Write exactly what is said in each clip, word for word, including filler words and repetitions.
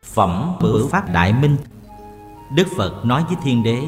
Phẩm Bửu Pháp Đại Minh. Đức Phật nói với Thiên Đế: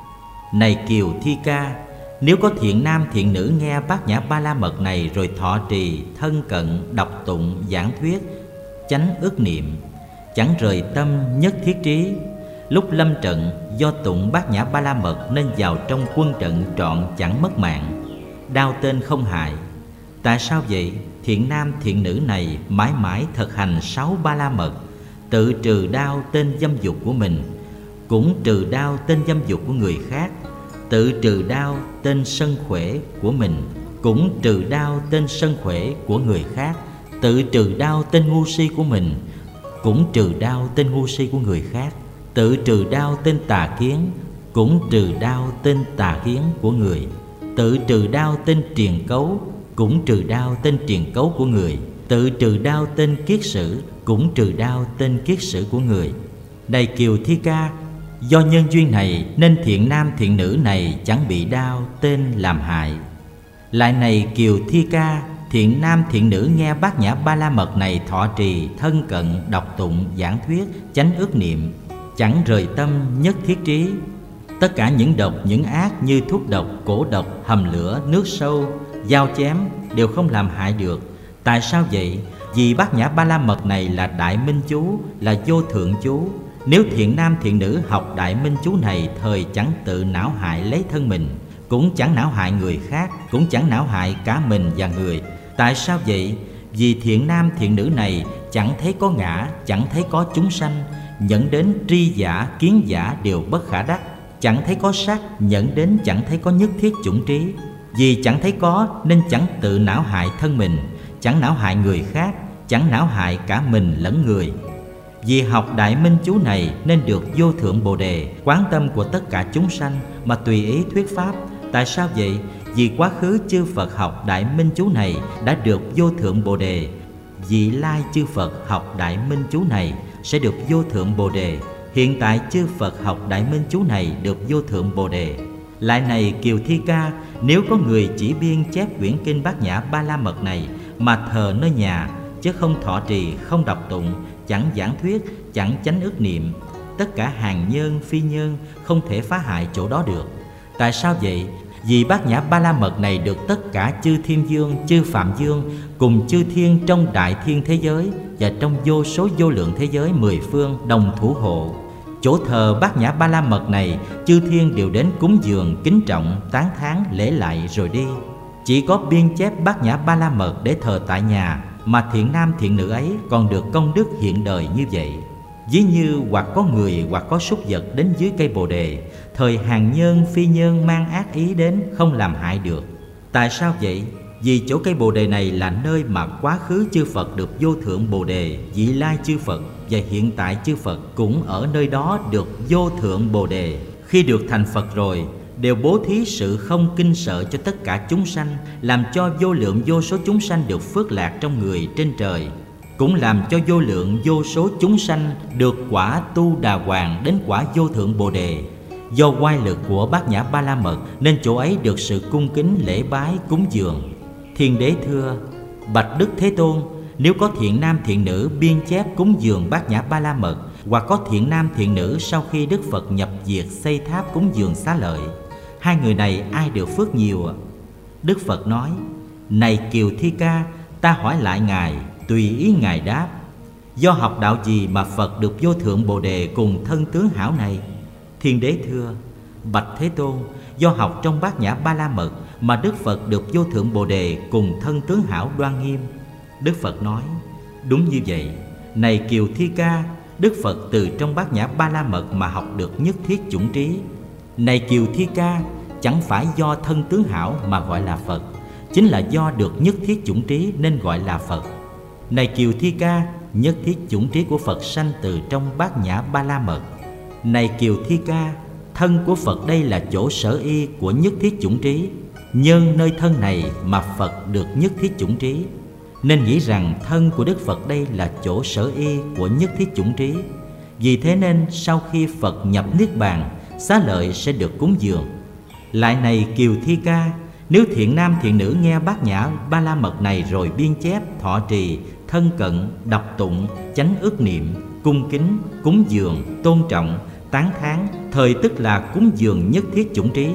Này Kiều Thi Ca, nếu có thiện nam thiện nữ nghe Bát Nhã Ba La Mật này rồi thọ trì, thân cận, đọc tụng, giảng thuyết, chánh ức niệm, chẳng rời tâm, nhất thiết trí, lúc lâm trận do tụng Bát Nhã Ba La Mật nên vào trong quân trận trọn chẳng mất mạng, đao tên không hại. Tại sao vậy? Thiện nam thiện nữ này mãi mãi thực hành sáu Ba La Mật, tự trừ đao tên dâm dục của mình, cũng trừ đao tên dâm dục của người khác, tự trừ đao tên sân khỏe của mình, cũng trừ đao tên sân khỏe của người khác, tự trừ đao tên ngu si của mình, cũng trừ đao tên ngu si của người khác, tự trừ đao tên tà kiến, cũng trừ đao tên tà kiến của người, tự trừ đao tên triền cấu, cũng trừ đao tên triền cấu của người, tự trừ đao tên kiết sử, cũng trừ đao tên kiết sử của người. Này Kiều Thi Ca, do nhân duyên này nên thiện nam thiện nữ này chẳng bị đao tên làm hại. Lại này Kiều Thi Ca, thiện nam thiện nữ nghe Bát Nhã Ba La Mật này thọ trì, thân cận, đọc tụng, giảng thuyết, chánh ức niệm, chẳng rời tâm, nhất thiết trí. Tất cả những độc, những ác như thuốc độc, cổ độc, hầm lửa, nước sâu, dao chém đều không làm hại được. Tại sao vậy? Vì Bát Nhã Ba La Mật này là Đại Minh Chú, là vô thượng chú. Nếu thiện nam thiện nữ học Đại Minh Chú này, thời chẳng tự não hại lấy thân mình, cũng chẳng não hại người khác, cũng chẳng não hại cả mình và người. Tại sao vậy? Vì thiện nam thiện nữ này chẳng thấy có ngã, chẳng thấy có chúng sanh, nhận đến tri giả, kiến giả đều bất khả đắc. Chẳng thấy có sắc, nhận đến chẳng thấy có nhất thiết chủng trí. Vì chẳng thấy có nên chẳng tự não hại thân mình, chẳng não hại người khác, chẳng não hại cả mình lẫn người. Vì học Đại Minh Chú này nên được vô thượng Bồ Đề, quán tâm của tất cả chúng sanh mà tùy ý thuyết pháp. Tại sao vậy? Vì quá khứ chư Phật học Đại Minh Chú này đã được vô thượng Bồ Đề, vị lai chư Phật học Đại Minh Chú này sẽ được vô thượng Bồ Đề. Hiện tại chư Phật học Đại Minh Chú này được vô thượng Bồ Đề. Lại này Kiều Thi Ca, nếu có người chỉ biên chép quyển kinh Bát Nhã Ba La Mật này mà thờ nơi nhà, chứ không thọ trì, không đọc tụng, chẳng giảng thuyết, chẳng chánh ức niệm, tất cả hàng nhân phi nhân không thể phá hại chỗ đó được. Tại sao vậy? Vì Bát Nhã Ba La Mật này được tất cả chư thiên dương, chư phạm dương cùng chư thiên trong đại thiên thế giới và trong vô số vô lượng thế giới mười phương đồng thủ hộ. Chỗ thờ Bát Nhã Ba La Mật này, chư thiên đều đến cúng dường, kính trọng, tán thán, lễ lại rồi đi. Chỉ có biên chép Bát Nhã Ba La Mật để thờ tại nhà mà thiện nam thiện nữ ấy còn được công đức hiện đời như vậy. Ví như hoặc có người hoặc có súc vật đến dưới cây Bồ Đề, thời hàng nhân phi nhân mang ác ý đến không làm hại được. Tại sao vậy? Vì chỗ cây Bồ Đề này là nơi mà quá khứ chư Phật được vô thượng Bồ Đề, vị lai chư Phật và hiện tại chư Phật cũng ở nơi đó được vô thượng Bồ Đề. Khi được thành Phật rồi, đều bố thí sự không kinh sợ cho tất cả chúng sanh, làm cho vô lượng vô số chúng sanh được phước lạc trong người trên trời, cũng làm cho vô lượng vô số chúng sanh được quả tu đà hoàng đến quả vô thượng Bồ Đề. Do oai lực của Bát Nhã Ba La Mật nên chỗ ấy được sự cung kính lễ bái cúng dường. Thiên Đế thưa: Bạch Đức Thế Tôn, nếu có thiện nam thiện nữ biên chép cúng dường Bát Nhã Ba La Mật, hoặc có thiện nam thiện nữ sau khi Đức Phật nhập diệt xây tháp cúng dường Xá Lợi, hai người này ai được phước nhiều ạ? Đức Phật nói: Này Kiều Thi Ca, ta hỏi lại Ngài, tùy ý Ngài đáp. Do học đạo gì mà Phật được vô thượng Bồ Đề cùng thân tướng hảo này? Thiên Đế thưa: Bạch Thế Tôn, do học trong Bát Nhã Ba La Mật mà Đức Phật được vô thượng Bồ Đề cùng thân tướng hảo đoan nghiêm. Đức Phật nói: Đúng như vậy. Này Kiều Thi Ca, Đức Phật từ trong Bát Nhã Ba La Mật mà học được nhất thiết chủng trí. Này Kiều Thi Ca, chẳng phải do thân tướng hảo mà gọi là Phật, chính là do được nhất thiết chủng trí nên gọi là Phật. Này Kiều Thi Ca, nhất thiết chủng trí của Phật sanh từ trong Bát Nhã Ba La Mật. Này Kiều Thi Ca, thân của Phật đây là chỗ sở y của nhất thiết chủng trí. Nhân nơi thân này mà Phật được nhất thiết chủng trí, nên nghĩ rằng thân của Đức Phật đây là chỗ sở y của nhất thiết chủng trí. Vì thế nên sau khi Phật nhập Niết Bàn, Xá Lợi sẽ được cúng dường. Lại này Kiều Thi Ca, nếu thiện nam thiện nữ nghe Bát Nhã Ba La Mật này rồi biên chép, thọ trì, thân cận, đọc tụng, chánh ức niệm, cung kính, cúng dường, tôn trọng, tán thán, thời tức là cúng dường nhất thiết chủng trí.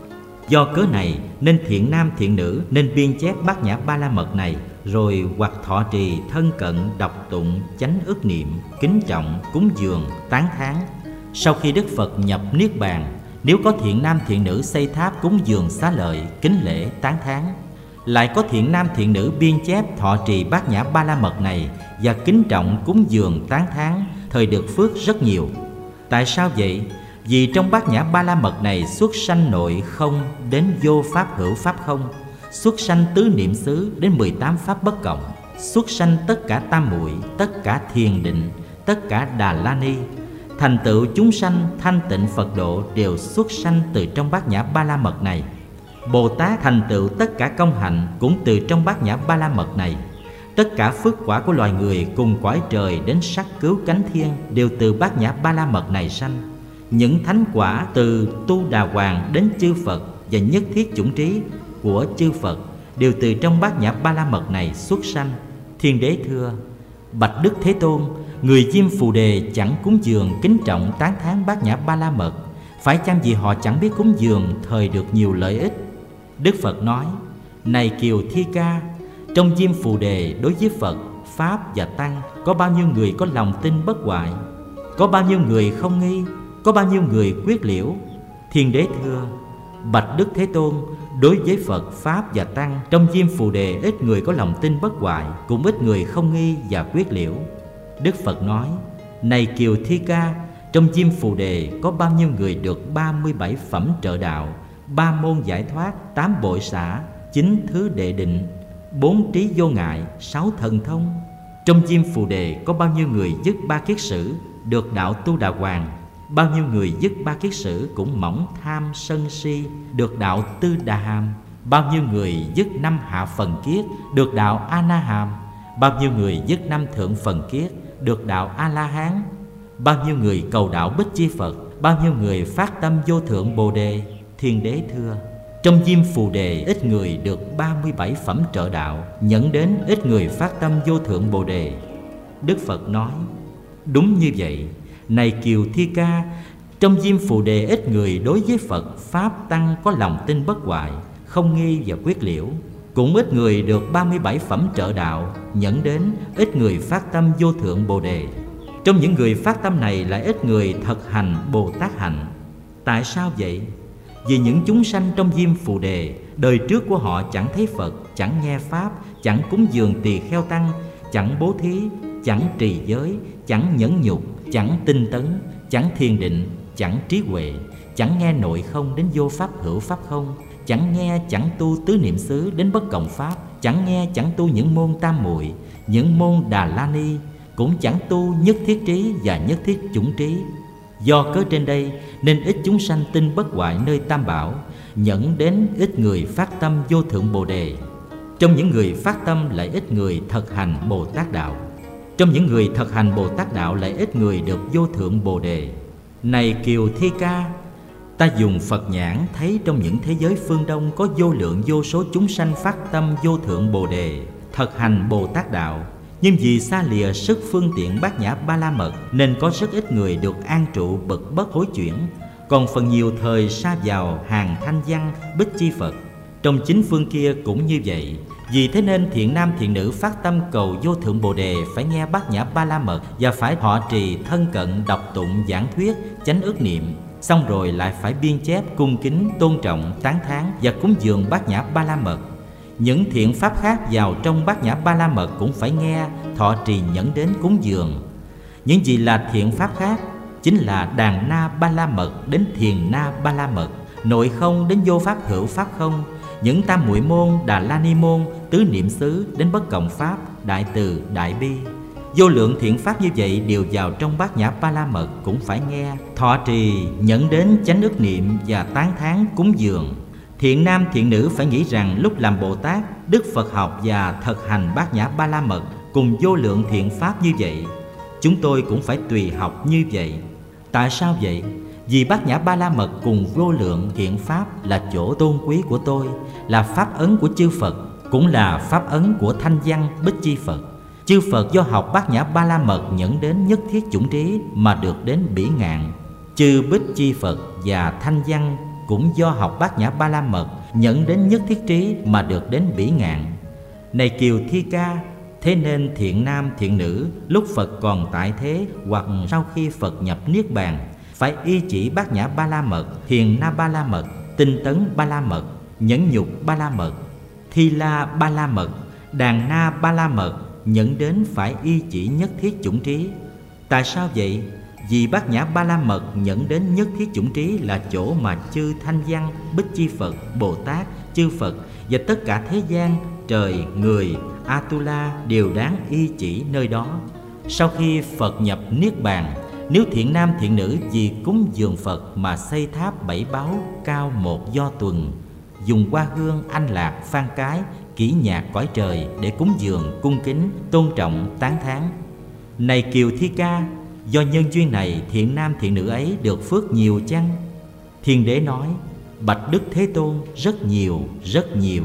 Do cớ này nên thiện nam thiện nữ nên biên chép bát nhã ba la mật này, rồi hoặc thọ trì, thân cận, đọc tụng, chánh ức niệm, kính trọng, cúng dường, tán thán. Sau khi Đức Phật nhập niết bàn, nếu có thiện nam thiện nữ xây tháp cúng dường xá lợi, kính lễ, tán thán, lại có thiện nam thiện nữ biên chép thọ trì bát nhã ba la mật này và kính trọng cúng dường tán thán, thời được phước rất nhiều. Tại sao vậy? Vì trong bát nhã ba la mật này xuất sanh nội không đến vô pháp hữu pháp không, xuất sanh tứ niệm xứ đến mười tám pháp bất cộng, xuất sanh tất cả tam muội, tất cả thiền định, tất cả đà la ni. Thành tựu chúng sanh thanh tịnh Phật độ đều xuất sanh từ trong bát nhã ba la mật này. Bồ Tát thành tựu tất cả công hạnh cũng từ trong bát nhã ba la mật này. Tất cả phước quả của loài người cùng cõi trời đến sắc cứu cánh thiên đều từ bát nhã ba la mật này sanh. Những thánh quả từ Tu Đà Hoàng đến chư Phật và nhất thiết chủng trí của chư Phật đều từ trong bát nhã ba la mật này xuất sanh. Thiên đế thưa: Bạch Đức Thế Tôn, người Diêm Phù Đề chẳng cúng dường, kính trọng, tán thán bát nhã ba la mật, phải chăng vì họ chẳng biết cúng dường thời được nhiều lợi ích? Đức Phật nói: Này Kiều Thi Ca, trong Diêm Phù Đề đối với Phật, Pháp và Tăng có bao nhiêu người có lòng tin bất hoại, có bao nhiêu người không nghi, có bao nhiêu người quyết liễu? Thiên đế thưa: Bạch Đức Thế Tôn, đối với Phật, Pháp và Tăng trong Diêm Phù Đề ít người có lòng tin bất hoại, cũng ít người không nghi và quyết liễu. Đức Phật nói: Này Kiều Thi Ca, trong Diêm Phù Đề có bao nhiêu người được ba mươi bảy phẩm trợ đạo, ba môn giải thoát, tám bội xả, chín thứ đệ định, bốn trí vô ngại, sáu thần thông? Trong Diêm Phù Đề có bao nhiêu người dứt ba kiết sử được đạo Tu Đà Hoàng, bao nhiêu người dứt ba kiết sử cũng mỏng tham sân si được đạo Tư Đà Hàm, bao nhiêu người dứt năm hạ phần kiết được đạo A Na Hàm, bao nhiêu người dứt năm thượng phần kiết được đạo A La Hán, bao nhiêu người cầu đạo Bích Chi Phật, bao nhiêu người phát tâm vô thượng Bồ Đề? Thiên đế thưa: Trong Diêm Phù Đề ít người được ba mươi bảy phẩm trợ đạo, nhẫn đến ít người phát tâm vô thượng Bồ Đề. Đức Phật nói: Đúng như vậy. Này Kiều Thi Ca, trong Diêm Phù Đề ít người đối với Phật, Pháp, Tăng có lòng tin bất hoại, không nghi và quyết liễu, cũng ít người được ba mươi bảy phẩm trợ đạo, nhẫn đến ít người phát tâm vô thượng Bồ Đề. Trong những người phát tâm này lại ít người thực hành Bồ Tát hạnh. Tại sao vậy? Vì những chúng sanh trong Diêm Phù Đề, đời trước của họ chẳng thấy Phật, chẳng nghe Pháp, chẳng cúng dường tỳ kheo tăng, chẳng bố thí, chẳng trì giới, chẳng nhẫn nhục, chẳng tinh tấn, chẳng thiền định, chẳng trí huệ, chẳng nghe nội không đến vô pháp hữu pháp không, chẳng nghe chẳng tu tứ niệm xứ đến bất cộng pháp, chẳng nghe chẳng tu những môn tam muội, những môn Đà La Ni, cũng chẳng tu nhất thiết trí và nhất thiết chủng trí. Do cớ trên đây nên ít chúng sanh tin bất hoại nơi Tam Bảo, nhẫn đến ít người phát tâm vô thượng Bồ Đề. Trong những người phát tâm lại ít người thực hành Bồ Tát đạo. Trong những người thực hành Bồ Tát đạo lại ít người được vô thượng Bồ Đề. Này Kiều Thi Ca, ta dùng Phật nhãn thấy trong những thế giới phương Đông có vô lượng vô số chúng sanh phát tâm vô thượng Bồ Đề, thực hành Bồ Tát đạo. Nhưng vì xa lìa sức phương tiện bát nhã ba la mật nên có rất ít người được an trụ bậc bất hối chuyển, còn phần nhiều thời sa vào hàng thanh văn Bích Chi Phật. Trong chính phương kia cũng như vậy. Vì thế nên thiện nam thiện nữ phát tâm cầu vô thượng Bồ Đề phải nghe bát nhã ba la mật và phải thọ trì, thân cận, đọc tụng, giảng thuyết, chánh ức niệm, xong rồi lại phải biên chép, cung kính, tôn trọng, tán thán và cúng dường bát nhã ba la mật. Những thiện pháp khác vào trong bát nhã ba la mật cũng phải nghe, thọ trì, nhẫn đến, cúng dường. Những gì là thiện pháp khác chính là đàn na ba la mật đến thiền na ba la mật, nội không đến vô pháp hữu pháp không, những tam muội môn, Đà La Ni môn, tứ niệm xứ đến bất cộng pháp, đại từ, đại bi. Vô lượng thiện pháp như vậy đều vào trong bát nhã ba la mật cũng phải nghe, thọ trì, nhẫn đến, chánh ức niệm và tán thán, cúng dường. Thiện nam thiện nữ phải nghĩ rằng lúc làm Bồ Tát, Đức Phật học và thực hành bát nhã ba la mật cùng vô lượng thiện pháp như vậy, chúng tôi cũng phải tùy học như vậy. Tại sao vậy? Vì bát nhã ba la mật cùng vô lượng thiện pháp là chỗ tôn quý của tôi, là pháp ấn của chư Phật, cũng là pháp ấn của thanh văn Bích Chi Phật. Chư Phật do học Bát Nhã Ba La Mật nhẫn đến nhất thiết chủng trí mà được đến bỉ ngạn. Chư Bích Chi Phật và Thanh Văn cũng do học Bát Nhã Ba La Mật nhẫn đến nhất thiết trí mà được đến bỉ ngạn. Này Kiều Thi Ca, thế nên thiện nam thiện nữ lúc Phật còn tại thế hoặc sau khi Phật nhập Niết Bàn phải y chỉ Bát Nhã Ba La Mật, Thiền Na Ba La Mật, Tinh Tấn Ba La Mật, Nhẫn Nhục Ba La Mật, Thi La Ba La Mật, Đàn Na Ba La Mật nhẫn đến phải y chỉ nhất thiết chủng trí. Tại sao vậy? Vì Bát Nhã Ba La Mật nhẫn đến nhất thiết chủng trí là chỗ mà chư Thanh Văn, Bích Chi Phật, Bồ Tát, chư Phật và tất cả thế gian, trời, người, Atula đều đáng y chỉ nơi đó. Sau khi Phật nhập Niết Bàn, nếu thiện nam thiện nữ vì cúng dường Phật mà xây tháp bảy báu cao một do tuần, dùng hoa hương, anh lạc, phan cái, kỹ nhạc cõi trời để cúng dường, cung kính, tôn trọng, tán thán. Này Kiều Thi Ca, do nhân duyên này thiện nam thiện nữ ấy được phước nhiều chăng? Thiên Đế nói: Bạch Đức Thế Tôn, rất nhiều, rất nhiều.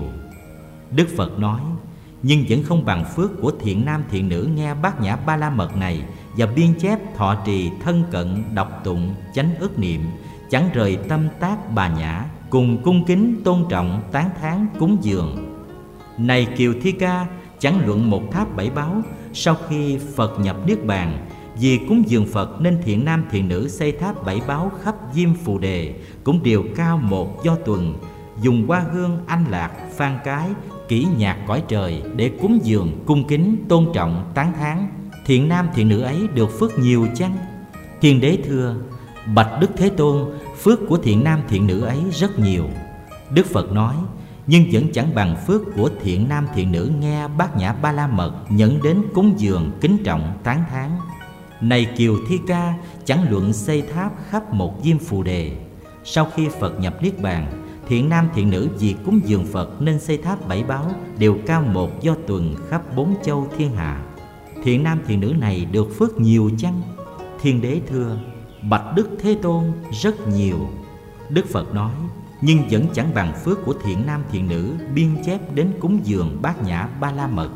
Đức Phật nói: nhưng vẫn không bằng phước của thiện nam thiện nữ nghe Bát Nhã Ba La Mật này và biên chép, thọ trì, thân cận, đọc tụng, chánh ức niệm, chẳng rời tâm tác bà nhã, cùng cung kính, tôn trọng, tán thán, cúng dường. Này Kiều Thi Ca, chẳng luận một tháp bảy báu, sau khi Phật nhập Niết Bàn, vì cúng dường Phật nên thiện nam thiện nữ xây tháp bảy báu khắp Diêm Phù Đề, cũng đều cao một do tuần, dùng hoa hương, anh lạc, phan cái, kỹ nhạc cõi trời để cúng dường, cung kính, tôn trọng, tán thán. Thiện nam thiện nữ ấy được phước nhiều chăng? Thiên Đế thưa: Bạch Đức Thế Tôn, phước của thiện nam thiện nữ ấy rất nhiều. Đức Phật nói: nhưng vẫn chẳng bằng phước của thiện nam thiện nữ nghe Bát Nhã Ba La Mật nhẫn đến cúng dường, kính trọng, tán thán. Này Kiều Thi Ca, chẳng luận xây tháp khắp một Diêm Phù Đề, sau khi Phật nhập Niết Bàn, thiện nam thiện nữ vì cúng dường Phật nên xây tháp bảy báu đều cao một do tuần khắp bốn châu thiên hạ. Thiện nam thiện nữ này được phước nhiều chăng? Thiên Đế thưa: Bạch Đức Thế Tôn, rất nhiều. Đức Phật nói: nhưng vẫn chẳng bằng phước của thiện nam thiện nữ biên chép đến cúng dường Bát Nhã Ba La Mật.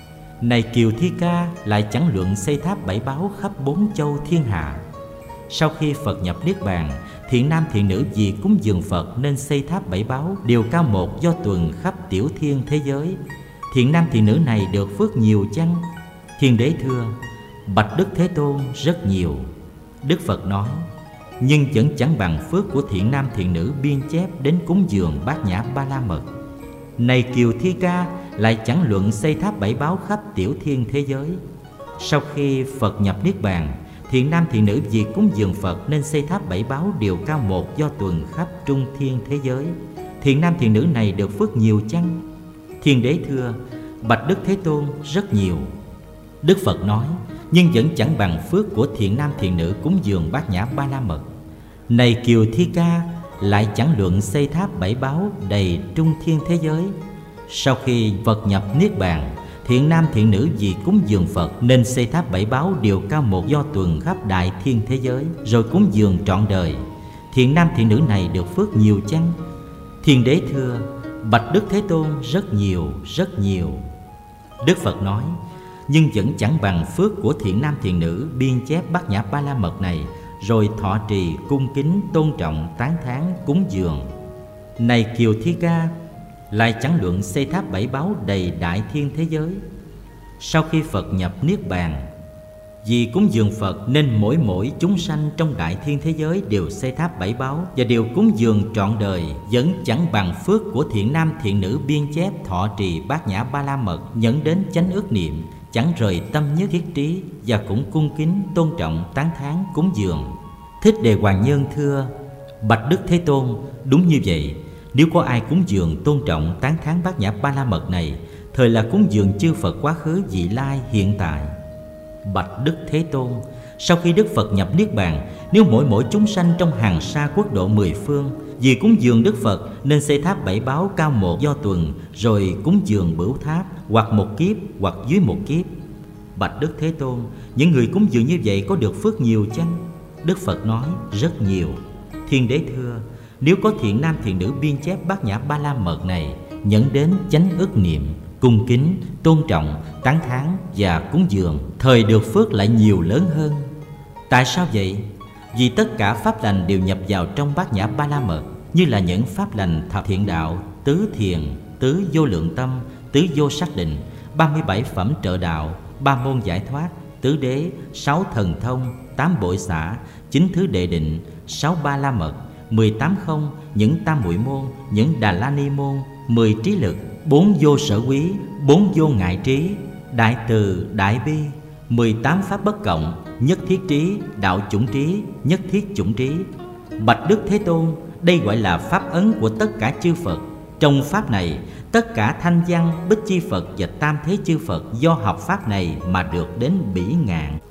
Này Kiều Thi Ca, lại chẳng luận xây tháp bảy báu khắp bốn châu thiên hạ. Sau khi Phật nhập Niết Bàn, thiện nam thiện nữ vì cúng dường Phật nên xây tháp bảy báu đều cao một do tuần khắp tiểu thiên thế giới. Thiện nam thiện nữ này được phước nhiều chăng? Thiên Đế thưa: Bạch Đức Thế Tôn, rất nhiều. Đức Phật nói: nhưng vẫn chẳng bằng phước của thiện nam thiện nữ biên chép đến cúng dường Bát Nhã Ba La Mật. Này Kiều Thi Ca, lại chẳng luận xây tháp bảy báu khắp tiểu thiên thế giới. Sau khi Phật nhập Niết Bàn, thiện nam thiện nữ vì cúng dường Phật nên xây tháp bảy báu đều cao một do tuần khắp trung thiên thế giới. Thiện nam thiện nữ này được phước nhiều chăng? Thiên Đế thưa: Bạch Đức Thế Tôn, rất nhiều. Đức Phật nói: nhưng vẫn chẳng bằng phước của thiện nam thiện nữ cúng dường Bát Nhã Ba La Mật. Này Kiều Thi Ca, lại chẳng luận xây tháp bảy báu đầy trung thiên thế giới. Sau khi Phật nhập Niết Bàn, thiện nam thiện nữ vì cúng dường Phật nên xây tháp bảy báu đều cao một do tuần khắp đại thiên thế giới, rồi cúng dường trọn đời. Thiện nam thiện nữ này được phước nhiều chăng? Thiên Đế thưa: Bạch Đức Thế Tôn, rất nhiều, rất nhiều. Đức Phật nói: nhưng vẫn chẳng bằng phước của thiện nam thiện nữ biên chép Bát Nhã Ba La Mật này, rồi thọ trì, cung kính, tôn trọng, tán thán, cúng dường. Này Kiều Thi Ca, lại chẳng luận xây tháp bảy báu đầy đại thiên thế giới. Sau khi Phật nhập Niết Bàn, vì cúng dường Phật nên mỗi mỗi chúng sanh trong đại thiên thế giới đều xây tháp bảy báu và đều cúng dường trọn đời, vẫn chẳng bằng phước của thiện nam thiện nữ biên chép, thọ trì Bát Nhã Ba La Mật nhẫn đến chánh ước niệm, chẳng rời tâm nhất thiết trí, và cũng cung kính, tôn trọng, tán thán, cúng dường. Thích Đề Hoàng Nhân thưa: Bạch Đức Thế Tôn, đúng như vậy. Nếu có ai cúng dường, tôn trọng, tán thán Bát Nhã Ba La Mật này, thời là cúng dường chư Phật quá khứ, vị lai, hiện tại. Bạch Đức Thế Tôn, sau khi Đức Phật nhập Niết Bàn, nếu mỗi mỗi chúng sanh trong hàng sa quốc độ mười phương vì cúng dường Đức Phật nên xây tháp bảy báu cao một do tuần, rồi cúng dường bửu tháp, hoặc một kiếp hoặc dưới một kiếp. Bạch Đức Thế Tôn, những người cúng dường như vậy có được phước nhiều chăng? Đức Phật nói: rất nhiều. Thiên Đế thưa: nếu có thiện nam thiện nữ biên chép Bát Nhã Ba La Mật này nhẫn đến chánh ức niệm, cung kính, tôn trọng, tán thán và cúng dường, thời được phước lại nhiều lớn hơn. Tại sao vậy? Vì tất cả pháp lành đều nhập vào trong bát nhã ba la mật, như là những pháp lành thập thiện đạo, tứ thiền, tứ vô lượng tâm, tứ vô sắc định, ba mươi bảy phẩm trợ đạo, ba môn giải thoát, tứ đế, sáu thần thông, tám bội xả, chín thứ đệ định, sáu ba la mật, mười tám không, những tam muội môn, những đà la ni môn, mười trí lực, bốn vô sở quý, bốn vô ngại trí, đại từ, đại bi, mười tám pháp bất cộng, nhất thiết trí, đạo chủng trí, nhất thiết chủng trí. Bạch Đức Thế Tôn, đây gọi là pháp ấn của tất cả chư Phật. Trong pháp này, tất cả thanh văn, bích chi Phật và tam thế chư Phật do học pháp này mà được đến bỉ ngạn.